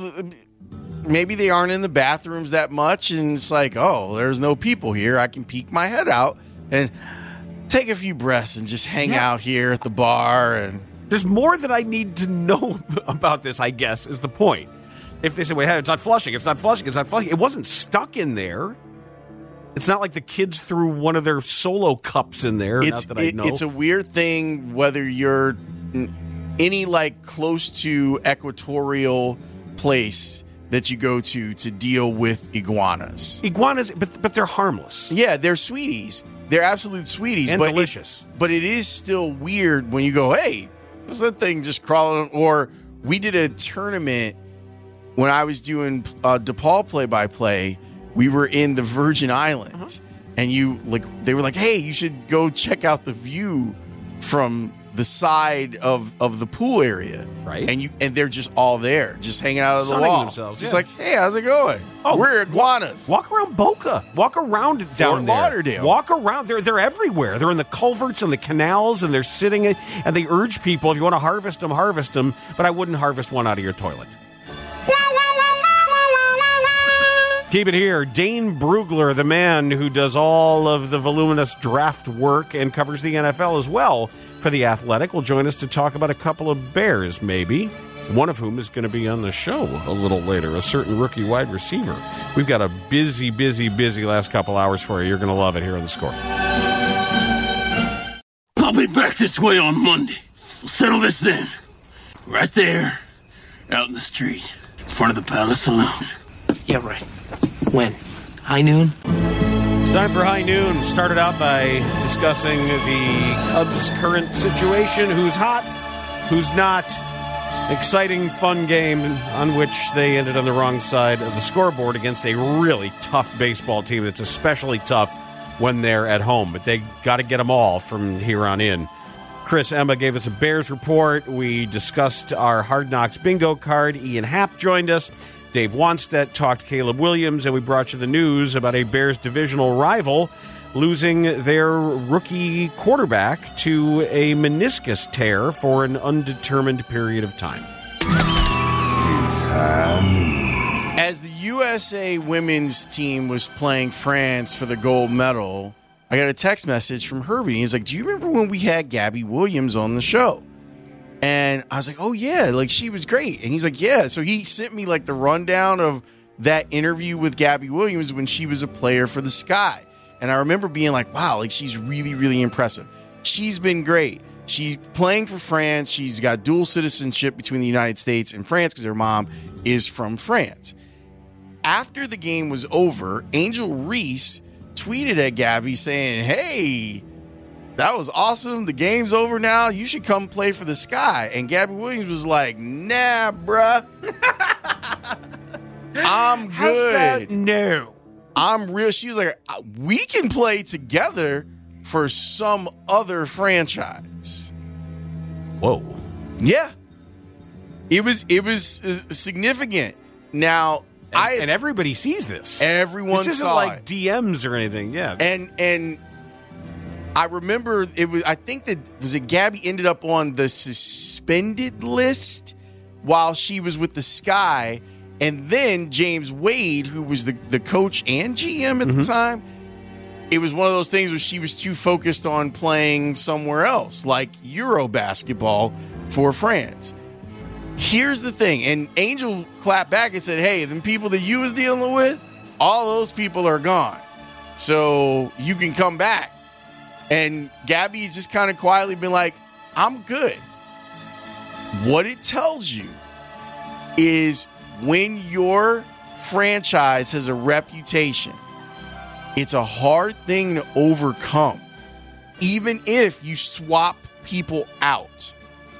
Speaker 15: maybe they aren't in the bathrooms that much, and it's like, oh, there's no people here. I can peek my head out and take a few breaths and just hang out here at the bar. And
Speaker 8: there's more that I need to know about this, I guess, is the point. If they say, wait, it's not flushing, it wasn't stuck in there. It's not like the kids threw one of their Solo cups in there.
Speaker 15: It's a weird thing whether you're any close to equatorial place that you go to deal with iguanas.
Speaker 8: Iguanas, but they're harmless.
Speaker 15: Yeah, they're sweeties. They're absolute sweeties.
Speaker 8: And delicious.
Speaker 15: But it is still weird when you go, hey, what's that thing just crawling? Or we did a tournament when I was doing DePaul play-by-play. We were in the Virgin Islands, and they were like, hey, you should go check out the view from the side of the pool area,
Speaker 8: right?
Speaker 15: And they're just all there, just hanging out of the wall, just like, hey, how's it going?
Speaker 8: Oh,
Speaker 15: we're iguanas.
Speaker 8: Walk around Boca. Walk around down there.
Speaker 15: Fort Lauderdale.
Speaker 8: Walk around. They're everywhere. They're in the culverts and the canals, and they're sitting. And they urge people, if you want to harvest them. But I wouldn't harvest one out of your toilet. Keep it here. Dane Brugler, the man who does all of the voluminous draft work and covers the NFL as well for The Athletic, will join us to talk about a couple of Bears, maybe. One of whom is going to be on the show a little later, a certain rookie wide receiver. We've got a busy last couple hours for you. You're going to love it here on The Score.
Speaker 2: I'll be back this way on Monday. We'll settle this then. Right there, out in the street, in front of the Palace Saloon.
Speaker 1: Yeah, right. When? High noon?
Speaker 8: It's time for High Noon. Started out by discussing the Cubs' current situation, who's hot, who's not. Exciting, fun game on which they ended on the wrong side of the scoreboard against a really tough baseball team that's especially tough when they're at home. But they got to get them all from here on in. Chris Emma gave us a Bears report. We discussed our Hard Knocks bingo card. Ian Happ joined us. Dave Wanstedt talked Caleb Williams, and we brought you the news about a Bears divisional rival losing their rookie quarterback to a meniscus tear for an undetermined period of time.
Speaker 15: As the USA women's team was playing France for the gold medal, I got a text message from Herbie. He's like, do you remember when we had Gabby Williams on the show? And I was like, oh, yeah, like she was great. And he's like, yeah. So he sent me like the rundown of that interview with Gabby Williams when she was a player for the Sky. And I remember being like, wow, like she's really, really impressive. She's been great. She's playing for France. She's got dual citizenship between the United States and France because her mom is from France. After the game was over, Angel Reese tweeted at Gabby saying, hey, that was awesome. The game's over now. You should come play for the Sky. And Gabby Williams was like, nah, bruh. I'm good.
Speaker 8: No.
Speaker 15: I'm real. She was like, we can play together for some other franchise.
Speaker 8: Whoa.
Speaker 15: Yeah. It was significant. Now,
Speaker 8: and everybody sees this.
Speaker 15: Everyone
Speaker 8: this isn't
Speaker 15: saw
Speaker 8: like
Speaker 15: it.
Speaker 8: DMs or anything. Yeah.
Speaker 15: And I remember I think that Gabby ended up on the suspended list while she was with the Sky. And then James Wade, who was the coach and GM at the time, it was one of those things where she was too focused on playing somewhere else, like Euro basketball for France. Here's the thing. And Angel clapped back and said, hey, the people that you was dealing with, all those people are gone. So you can come back. And Gabby's just kind of quietly been like, I'm good. What it tells you is when your franchise has a reputation, it's a hard thing to overcome, even if you swap people out.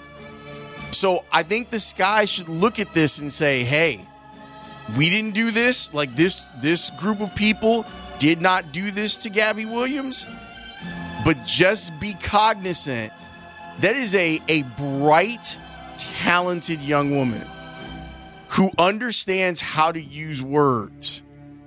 Speaker 15: So I think the Sky should look at this and say, hey, we didn't do this. Like this group of people did not do this to Gabby Williams, but just be cognizant that is a bright, talented young woman who understands how to use words.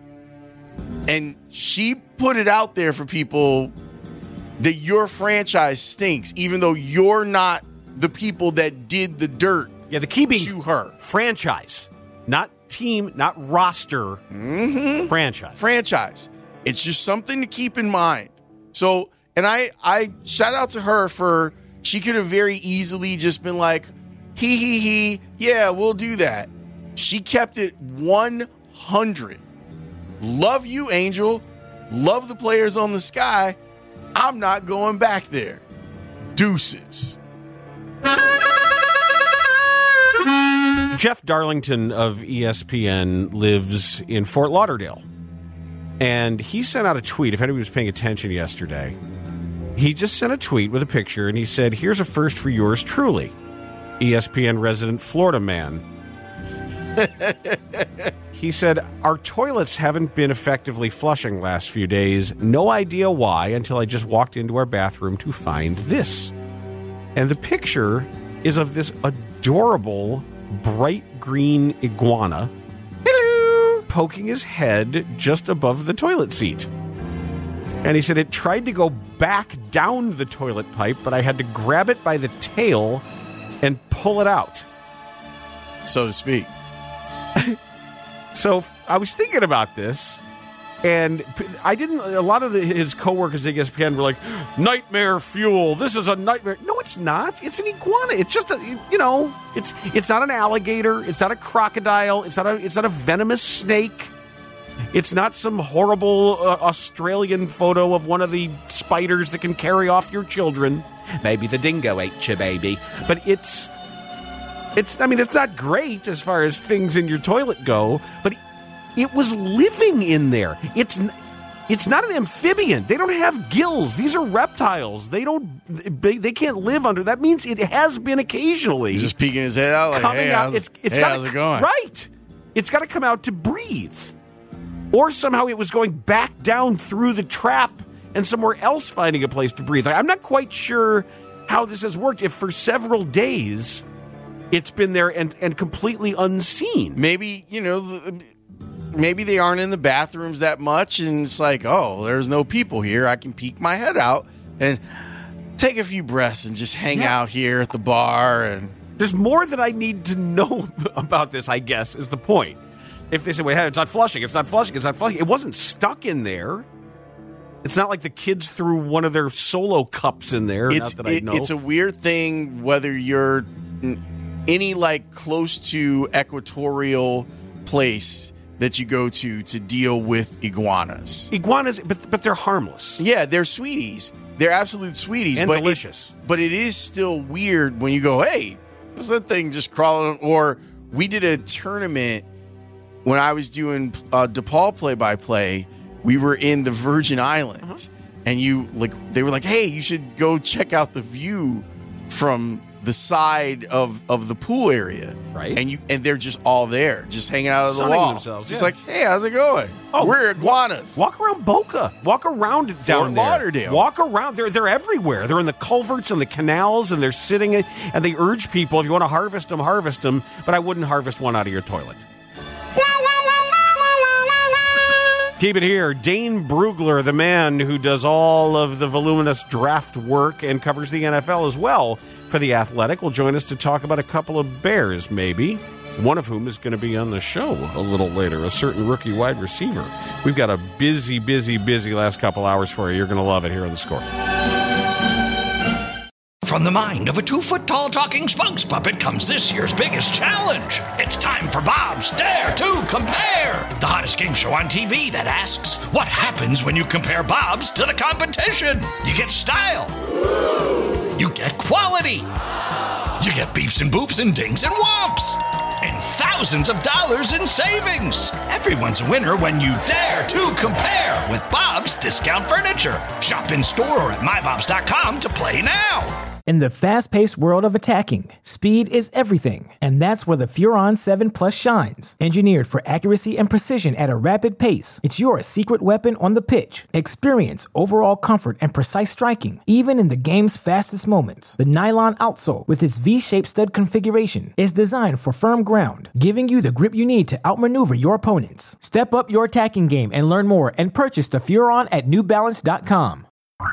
Speaker 15: And she put it out there for people that your franchise stinks, even though you're not the people that did the dirt.
Speaker 8: Yeah, the key being
Speaker 15: to her.
Speaker 8: Franchise, not team, not roster. Franchise.
Speaker 15: Franchise. It's just something to keep in mind. So, and I shout out to her for, she could have very easily just been like, he, yeah, we'll do that. She kept it 100. Love you, Angel. Love the players on the Sky. I'm not going back there. Deuces.
Speaker 8: Jeff Darlington of ESPN lives in Fort Lauderdale. And he sent out a tweet, if anybody was paying attention yesterday. He just sent a tweet with a picture, and he said, here's a first for yours truly, ESPN resident Florida man. He said, our toilets haven't been effectively flushing last few days. No idea why until I just walked into our bathroom to find this. And the picture is of this adorable bright green iguana poking his head just above the toilet seat. And he said it tried to go back down the toilet pipe, but I had to grab it by the tail and pull it out.
Speaker 15: So to speak.
Speaker 8: So I was thinking about this, and a lot of his coworkers at ESPN were like, nightmare fuel. This is a nightmare. No, it's not. It's an iguana. It's just it's not an alligator. It's not a crocodile. It's not a venomous snake. It's not some horrible Australian photo of one of the spiders that can carry off your children. Maybe the dingo ate you, baby. But it's not great as far as things in your toilet go, but it was living in there. It's not an amphibian. They don't have gills. These are reptiles. They can't live under. That means it has been occasionally.
Speaker 15: He's just peeking his head out like, hey, how's it going?
Speaker 8: Right. It's got to come out to breathe. Or somehow it was going back down through the trap and somewhere else finding a place to breathe. I'm not quite sure how this has worked if for several days it's been there and completely unseen.
Speaker 15: Maybe, maybe they aren't in the bathrooms that much, and it's like, oh, there's no people here. I can peek my head out and take a few breaths and just hang out here at the bar. And
Speaker 8: there's more that I need to know about this, I guess, is the point. If they say, wait, it's not flushing, it wasn't stuck in there. It's not like the kids threw one of their Solo cups in there. Not that I know.
Speaker 15: It's a weird thing whether you're any close to equatorial place that you go to deal with iguanas.
Speaker 8: Iguanas, but they're harmless.
Speaker 15: Yeah, they're sweeties. They're absolute sweeties.
Speaker 8: And delicious.
Speaker 15: But it is still weird when you go, hey, what's that thing just crawling? Or we did a tournament when I was doing DePaul play-by-play. We were in the Virgin Islands, and they were like, hey, you should go check out the view from the side of the pool area.
Speaker 8: Right.
Speaker 15: And they're just all there, just hanging out of the
Speaker 8: Sunning
Speaker 15: wall.
Speaker 8: themselves,
Speaker 15: just like, hey, how's it going? Oh, we're iguanas.
Speaker 8: Walk around Boca. Walk around down
Speaker 15: Fort
Speaker 8: there.
Speaker 15: Lauderdale.
Speaker 8: Walk around. They're everywhere. They're in the culverts and the canals, and they're sitting, and they urge people, if you want to harvest them, but I wouldn't harvest one out of your toilet. Keep it here. Dane Brugler, the man who does all of the voluminous draft work and covers the NFL as well for The Athletic, will join us to talk about a couple of Bears, maybe, one of whom is going to be on the show a little later, a certain rookie wide receiver. We've got a busy last couple hours for you. You're going to love it here on The Score.
Speaker 7: From the mind of a 2-foot-tall talking spokes puppet comes this year's biggest challenge. It's time for Bob's Dare to Compare, the hottest game show on TV that asks, what happens when you compare Bob's to the competition? You get style. You get quality. You get beeps and boops and dings and whomps. And thousands of dollars in savings. Everyone's a winner when you dare to compare with Bob's Discount Furniture. Shop in store or at mybobs.com to play now.
Speaker 3: In the fast-paced world of attacking, speed is everything, and that's where the Furon 7 Plus shines. Engineered for accuracy and precision at a rapid pace, it's your secret weapon on the pitch. Experience overall comfort and precise striking, even in the game's fastest moments. The nylon outsole, with its V-shaped stud configuration, is designed for firm ground, giving you the grip you need to outmaneuver your opponents. Step up your attacking game and learn more, and purchase the Furon at newbalance.com.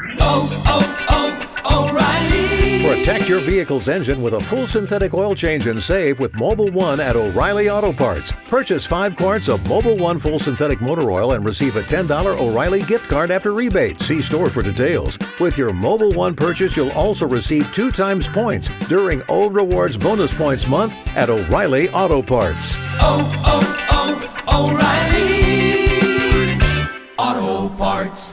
Speaker 4: O'Reilly. Protect your vehicle's engine with a full synthetic oil change and save with Mobil 1 at O'Reilly Auto Parts. Purchase 5 quarts of Mobil 1 full synthetic motor oil and receive a $10 O'Reilly gift card after rebate. See store for details. With your Mobil 1 purchase, you'll also receive 2 times points during O Rewards Bonus Points Month at O'Reilly Auto Parts.
Speaker 5: O'Reilly Auto Parts.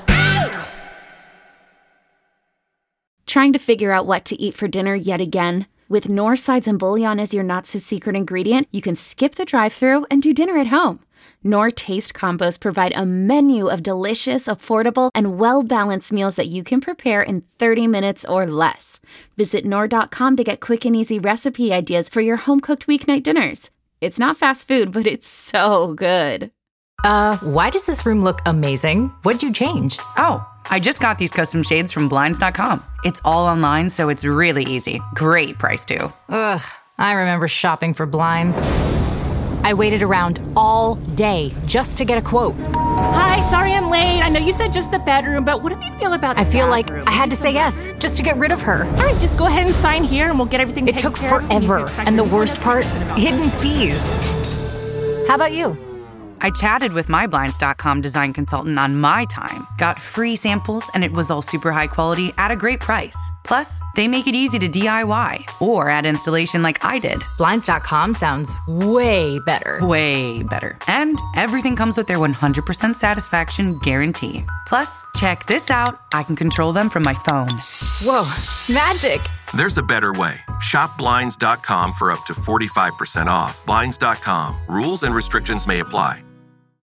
Speaker 24: Trying to figure out what to eat for dinner yet again? With Knorr sides and bouillon as your not-so-secret ingredient, you can skip the drive-thru and do dinner at home. Knorr Taste Combos provide a menu of delicious, affordable, and well-balanced meals that you can prepare in 30 minutes or less. Visit Knorr.com to get quick and easy recipe ideas for your home-cooked weeknight dinners. It's not fast food, but it's so good.
Speaker 25: Why does this room look amazing? What'd you change?
Speaker 26: Oh, I just got these custom shades from Blinds.com. It's all online, so it's really easy. Great price, too.
Speaker 25: Ugh, I remember shopping for blinds. I waited around all day just to get a quote.
Speaker 27: Hi, sorry I'm late. I know you said just the bedroom, but what do you feel about the
Speaker 25: I feel
Speaker 27: bathroom?
Speaker 25: like I had to say yes just to get rid of her.
Speaker 27: All right, just go ahead and sign here and we'll get everything taken care of.
Speaker 25: It took forever, and the worst part, hidden fees. How about you?
Speaker 26: I chatted with my Blinds.com design consultant on my time, got free samples, and it was all super high quality at a great price. Plus, they make it easy to DIY or add installation like I did.
Speaker 25: Blinds.com sounds way better.
Speaker 26: Way better. And everything comes with their 100% satisfaction guarantee. Plus, check this out. I can control them from my phone.
Speaker 25: Whoa, magic.
Speaker 6: There's a better way. Shop Blinds.com for up to 45% off. Blinds.com. Rules and restrictions may apply.